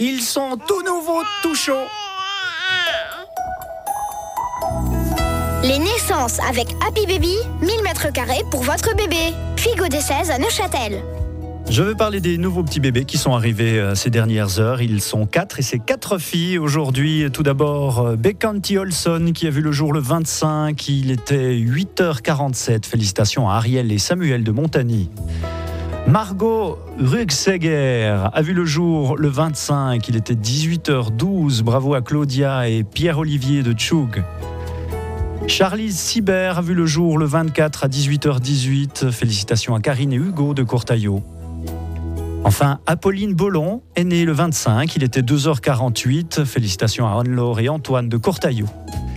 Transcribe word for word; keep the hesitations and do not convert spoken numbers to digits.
Ils sont tout nouveaux, tout chauds. Les naissances avec Happy Baby, mille mètres carrés pour votre bébé. Puy des seize à Neuchâtel. Je veux parler des nouveaux petits bébés qui sont arrivés euh, ces dernières heures. Ils sont quatre et c'est quatre filles aujourd'hui. Tout d'abord, euh, Bekanti Olson qui a vu le jour le vingt-cinq. Il était huit heures quarante-sept. Félicitations à Ariel et Samuel de Montagny. Margot Rugseger a vu le jour le vingt-cinq. Il était dix-huit heures douze. Bravo à Claudia et Pierre-Olivier de Tchoug. Charlize Sibert a vu le jour le vingt-quatre à dix-huit heures dix-huit. Félicitations à Karine et Hugo de Courtaillot. Enfin, Apolline Bollon est née le vingt-cinq. Il était deux heures quarante-huit. Félicitations à Anne-Laure et Antoine de Courtaillot.